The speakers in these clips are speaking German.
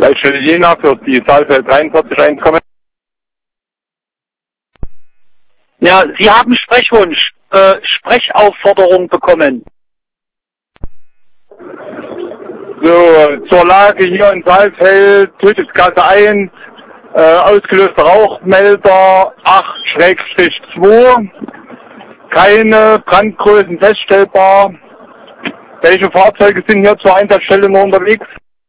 Leitstelle Jena für die Saalfeld 43 kommen. Ja, Sie haben Sprechwunsch, Sprechaufforderung bekommen. So, zur Lage hier in Saalfeld, Tötungsgasse 1, ausgelöster Rauchmelder 8/2, keine Brandgrößen feststellbar. Welche Fahrzeuge sind hier zur Einsatzstelle nur unterwegs?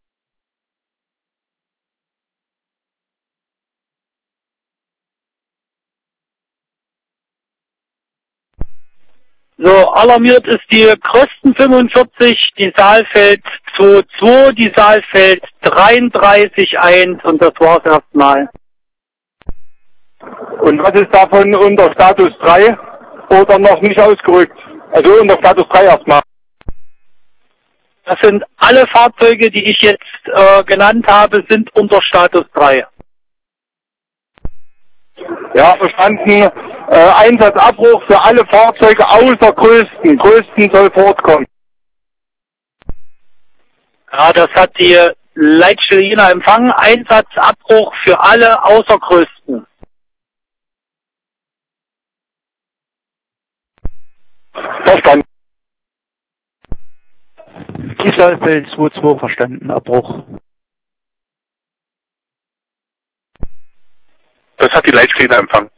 So, alarmiert ist die Krösten 45, die Saalfeld 22, die Saalfeld 33-1 und das war's erstmal. Und was ist davon unter Status 3 oder noch nicht ausgerückt? Also unter Status 3 erstmal. Das sind alle Fahrzeuge, die ich jetzt genannt habe, sind unter Status 3. Ja, verstanden. Einsatzabbruch für alle Fahrzeuge außer Größten. Größten soll fortkommen. Ja, das hat die Leitstelle Jena empfangen. Einsatzabbruch für alle außer Größten. Verstanden. Die Saalfeld 22 verstanden, Abbruch. Das hat die Leitstelle empfangen.